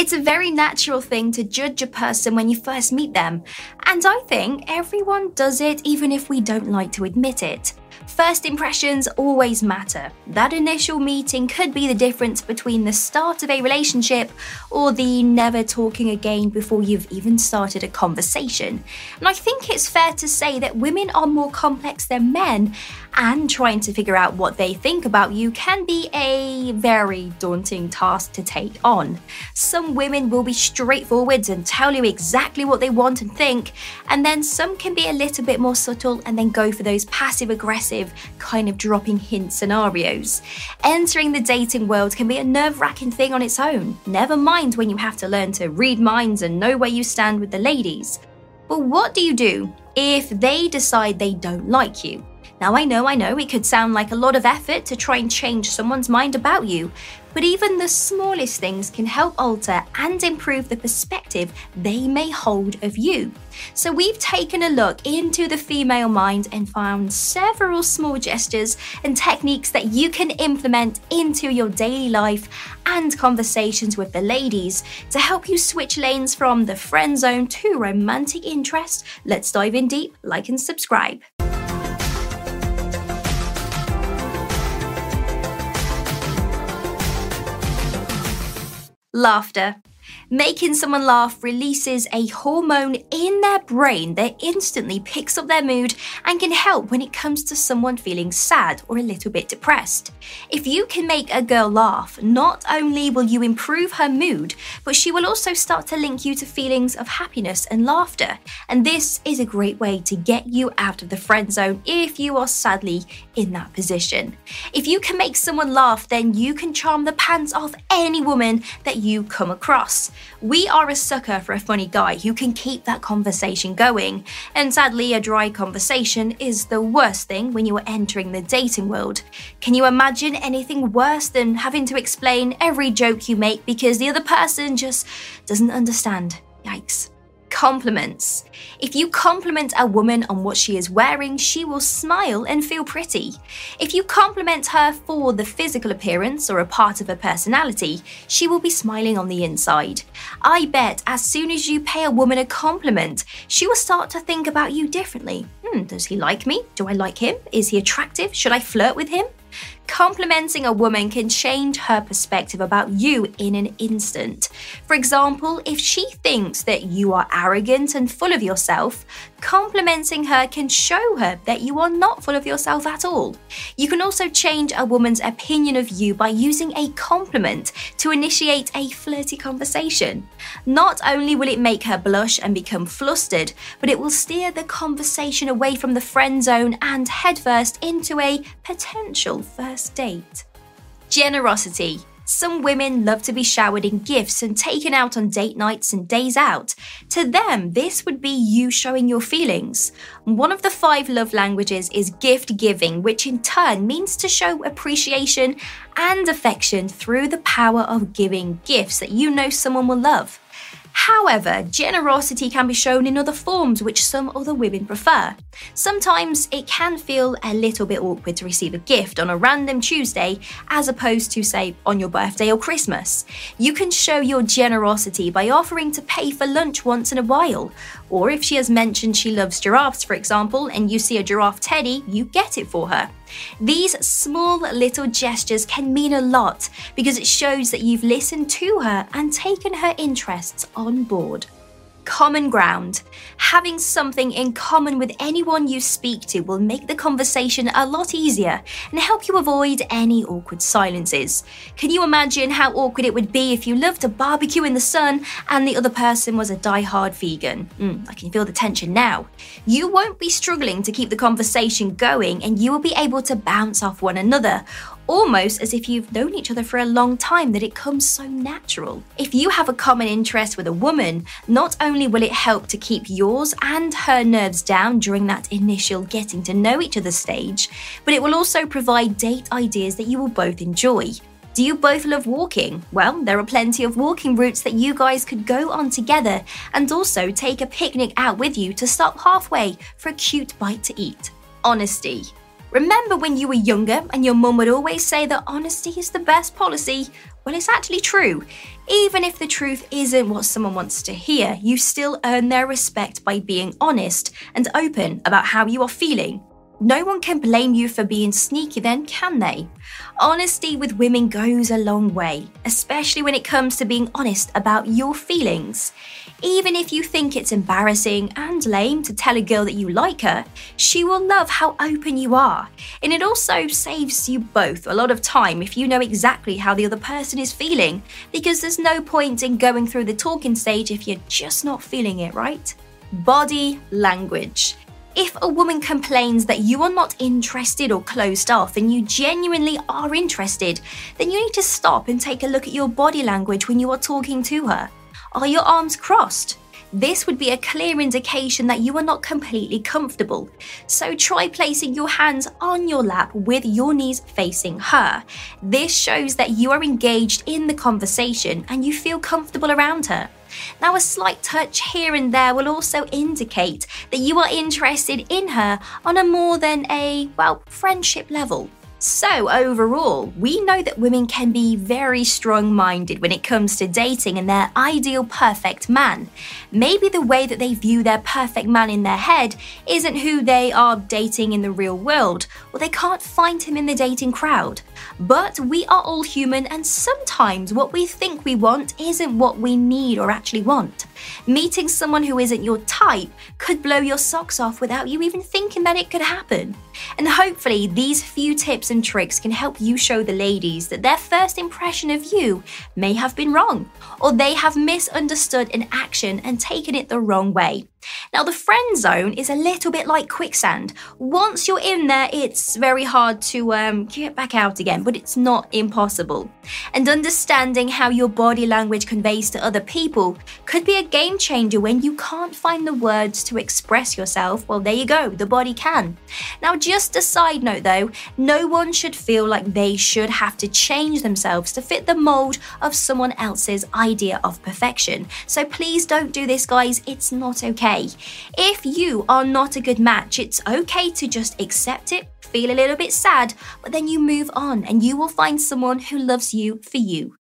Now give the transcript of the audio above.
It's a very natural thing to judge a person when you first meet them, and I think everyone does it even if we don't like to admit it. First impressions always matter. That initial meeting could be the difference between the start of a relationship or the never talking again before you've even started a conversation. And I think it's fair to say that women are more complex than men, and trying to figure out what they think about you can be a very daunting task to take on. Some women will be straightforward and tell you exactly what they want and think, and then some can be a little bit more subtle and then go for those passive-aggressive kind of dropping hint scenarios. Entering the dating world can be a nerve-wracking thing on its own, never mind when you have to learn to read minds and know where you stand with the ladies. But what do you do if they decide they don't like you? Now I know, it could sound like a lot of effort to try and change someone's mind about you, but even the smallest things can help alter and improve the perspective they may hold of you. So we've taken a look into the female mind and found several small gestures and techniques that you can implement into your daily life and conversations with the ladies to help you switch lanes from the friend zone to romantic interest. Let's dive in deep, like and subscribe. Laughter. Making someone laugh releases a hormone in their brain that instantly picks up their mood and can help when it comes to someone feeling sad or a little bit depressed. If you can make a girl laugh, not only will you improve her mood, but she will also start to link you to feelings of happiness and laughter. And this is a great way to get you out of the friend zone if you are sadly in that position. If you can make someone laugh, then you can charm the pants off any woman that you come across. We are a sucker for a funny guy who can keep that conversation going, and sadly a dry conversation is the worst thing when you are entering the dating world. Can you imagine anything worse than having to explain every joke you make because the other person just doesn't understand? Yikes. Compliments. If you compliment a woman on what she is wearing, she will smile and feel pretty. If you compliment her for the physical appearance or a part of her personality, she will be smiling on the inside. I bet as soon as you pay a woman a compliment, she will start to think about you differently. Does he like me? Do I like him? Is he attractive? Should I flirt with him? Complimenting a woman can change her perspective about you in an instant. For example, if she thinks that you are arrogant and full of yourself, complimenting her can show her that you are not full of yourself at all. You can also change a woman's opinion of you by using a compliment to initiate a flirty conversation. Not only will it make her blush and become flustered, but it will steer the conversation away from the friend zone and headfirst into a potential first date. Generosity. Some women love to be showered in gifts and taken out on date nights and days out. To them, this would be you showing your feelings. One of the 5 love languages is gift giving, which in turn means to show appreciation and affection through the power of giving gifts that you know someone will love. However, generosity can be shown in other forms which some other women prefer. Sometimes it can feel a little bit awkward to receive a gift on a random Tuesday as opposed to, say, on your birthday or Christmas. You can show your generosity by offering to pay for lunch once in a while. Or if she has mentioned she loves giraffes, for example, and you see a giraffe teddy, you get it for her. These small little gestures can mean a lot because it shows that you've listened to her and taken her interests on board. Common ground. Having something in common with anyone you speak to will make the conversation a lot easier and help you avoid any awkward silences. Can you imagine how awkward it would be if you loved to barbecue in the sun and the other person was a die-hard vegan? I can feel the tension now. You won't be struggling to keep the conversation going and you will be able to bounce off one another, almost as if you've known each other for a long time that it comes so natural. If you have a common interest with a woman, not only will it help to keep yours and her nerves down during that initial getting to know each other stage, but it will also provide date ideas that you will both enjoy. Do you both love walking? Well, there are plenty of walking routes that you guys could go on together and also take a picnic out with you to stop halfway for a cute bite to eat. Honesty. Remember when you were younger and your mum would always say that honesty is the best policy? Well, it's actually true. Even if the truth isn't what someone wants to hear, you still earn their respect by being honest and open about how you are feeling. No one can blame you for being sneaky then, can they? Honesty with women goes a long way, especially when it comes to being honest about your feelings. Even if you think it's embarrassing and lame to tell a girl that you like her, she will love how open you are. And it also saves you both a lot of time if you know exactly how the other person is feeling, because there's no point in going through the talking stage if you're just not feeling it, right? Body language. If a woman complains that you are not interested or closed off and you genuinely are interested, then you need to stop and take a look at your body language when you are talking to her. Are your arms crossed? This would be a clear indication that you are not completely comfortable. So try placing your hands on your lap with your knees facing her. This shows that you are engaged in the conversation and you feel comfortable around her. Now, a slight touch here and there will also indicate that you are interested in her on a more than friendship level. So overall, we know that women can be very strong-minded when it comes to dating and their ideal perfect man. Maybe the way that they view their perfect man in their head isn't who they are dating in the real world, or they can't find him in the dating crowd. But we are all human, and sometimes what we think we want isn't what we need or actually want. Meeting someone who isn't your type could blow your socks off without you even thinking that it could happen. And hopefully these few tips and tricks can help you show the ladies that their first impression of you may have been wrong, or they have misunderstood an action and taken it the wrong way. Now, the friend zone is a little bit like quicksand. Once you're in there, it's very hard to get back out again, but it's not impossible. And understanding how your body language conveys to other people could be a game changer when you can't find the words to express yourself. Well, there you go, the body can. Now, just a side note though, no one should feel like they should have to change themselves to fit the mold of someone else's idea of perfection. So please don't do this, guys. It's not okay. If you are not a good match, it's okay to just accept it, feel a little bit sad, but then you move on and you will find someone who loves you for you.